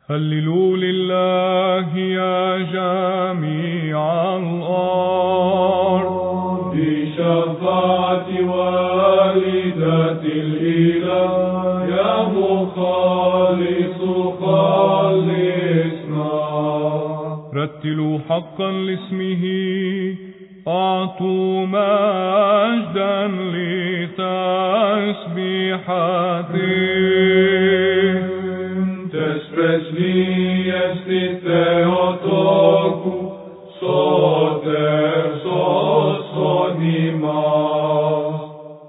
هللوا لله يا جميع الأرض بشفاعة والدة الإله يا مخلص خلصنا. رتلوا حقا لاسمه، أعطوا مجدا لتسبيحته. Desprezlije si Teotoku, so te